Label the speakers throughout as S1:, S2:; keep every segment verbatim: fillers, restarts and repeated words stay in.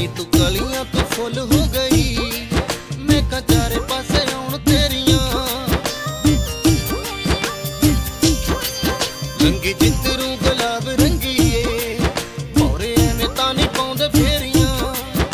S1: ਨੀ ਤੂੰ ਕਲੀਆਂ ਤੋਂ ਫੁੱਲ ਹੋ ਗਈ, ਮੈਂ ਕਾ ਚਾਰੇ ਪਾਸੇ ਆਉਣ ਤੇਰੀਆਂ। ਰੰਗੀ ਜਿੱਤਰੂ ਗੁਲਾਬ ਰੰਗੀਏ, ਭੌਰੇ ਐਵੇਂ ਤਾਂ ਨਹੀਂ ਪਾਉਂਦੇ ਫੇਰੀਆਂ।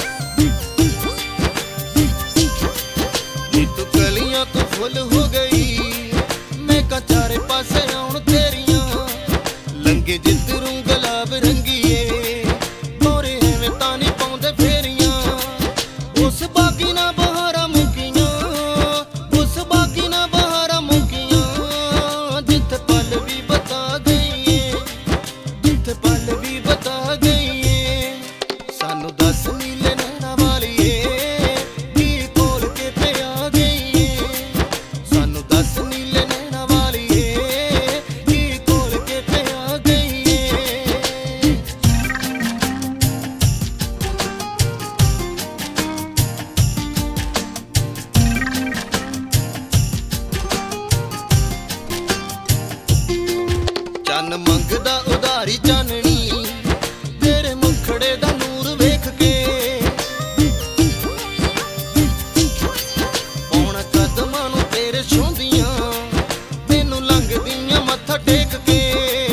S1: ਨੀ ਤੂੰ ਕਲੀਆਂ ਤੋਂ ਫੁੱਲ ਹੋ ਗਈ, ਮੈਂ ਕਾ ਚਾਰੇ ਪਾਸੇ ਆਉਣ ਤੇਰੀਆਂ। ਲੰਗੇ ਜਿੱਤਰੂ ਗੁਲਾਬ ਰੰਗੀਏ, ਭੌਰੇ ਐਵੇਂ ਤਾਂ ਨਹੀਂ ਪਾਉਂਦੇ ਫੇਰੀਆਂ। ਉਸ ਬਾਗੀ ਨਾ ਬਹਾਰਾਂ ਮੁੱਕੀਆਂ, ਉਸ ਬਾਗੀ ਨਾ ਬਹਾਰਾਂ ਮੁੱਕੀਆਂ। ਜਿੱਥੇ ਪਲ ਵੀ ਬਤਾ ਗਈਏ, ਜਿੱਥੇ ਪਲ ਵੀ ਬਤਾ ਗਈਏ। ਸਾਨੂੰ ਦੱਸ ਨੀਲੇ ਨੈਣਾ ਵਾਲੀਏ, ਕੀ ਕੋਲ ਕੇ ਪਿਆ ਗਈਏ। ਸਾਨੂੰ ਦੱਸ ਨੀਲੇ ਨੈਣਾ ਵਾਲੀਏ, ਕੀ ਕੋਲ ਕੇ ਪਿਆ ਗਈਏ। ਚੰਨ ਮੰਗਦਾ ਉਧਾਰੀ ਚਾਨਣੀ, ਤੇਰੇ ਮੁਖੜੇ ਦਾ ਨੂਰ ਵੇਖ ਕੇ। ਪੌਣ ਕਦਮਾਂ ਨੂੰ ਤੇਰੇ ਛੂੰਦੀਆਂ, ਤੈਨੂੰ ਲੰਘਦੀਆਂ ਮੱਥਾ ਟੇਕ ਕੇ।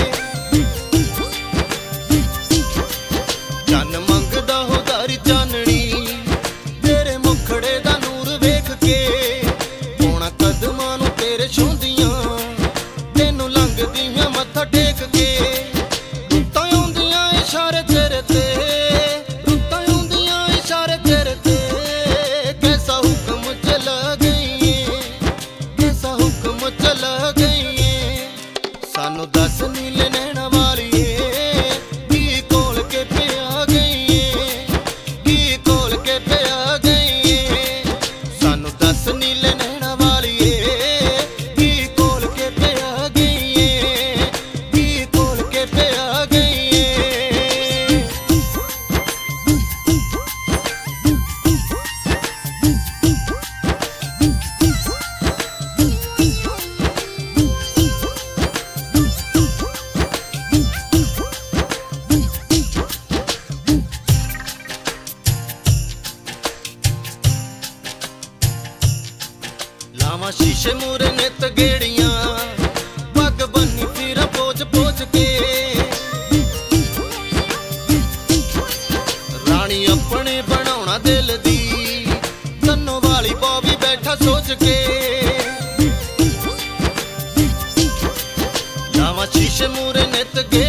S1: ਚੰਨ ਮੰਗਦਾ ਉਧਾਰੀ ਚਾਨਣੀ, ਤੇਰੇ ਮੁਖੜੇ ਦਾ ਨੂਰ ਵੇਖ ਕੇ। ਪੌਣ ਕਦਮਾਂ ਨੂੰ ਤੇਰੇ ਛੂੰਦੀਆਂ, ਤੈਨੂੰ ਲੰਘਦੀਆਂ ਮੱਥਾ ਟੇਕ ਕੇ। ਰੁੱਤਾਂ ਆਉਂਦੀਆਂ ਇਸ਼ਾਰੇ ਤੇਰੇ ਤੇ, ਰੁੱਤਾਂ ਆਉਂਦੀਆਂ ਇਸ਼ਾਰੇ ਤੇਰੇ ਤੇ। ਕੈਸਾ ਹੁਕਮ ਚਲਾ ਗਈਏ, ਕੈਸਾ ਹੁਕਮ ਚਲਾ ਗਈਏ। ਸਾਨੂੰ ਦੱਸ ਨੀਲੇ ਨੈਣਾ ਵਾਲੀਏ, ਕੀ ਕੋਲ ਕੇ ਪਿਆ ਗਈਏ, ਕੀ ਕੋਲ ਕੇ ਪਿਆ ਗਈਏ। ਸਾਨੂੰ ਦੱਸ ਨੀਲੇ ਨੈਣਾ ਵਾਲੀਏ, ਕੀ ਕੋਲ ਕੇ ਪਿਆ ਗਈਏ, ਕੀ ਕੋਲ ਕੇ ਪਿਆ ਗਈਏ। ਲਾਵਾਂ ਸ਼ੀਸ਼ੇ ਮੂਰੇ ਨਿੱਤ ਗੇੜੀਆਂ, ਪੱਗ ਬੰਨੀ ਫਿਰਾਂ ਪੋਚ ਪੋਚ ਕੇ। ਰਾਣੀ ਆਪਣੇ ਬਣਾਉਣਾ ਦਿਲ ਦੀ, ਕੰਨੋਂ ਵਾਲੀ ਬੋਬੀ ਬੈਠਾ ਸੋਚ ਕੇ। ਲਾਵਾਂ ਸ਼ੀਸ਼ੇ ਮੂਰੇ ਨਿੱਤ ਗੇ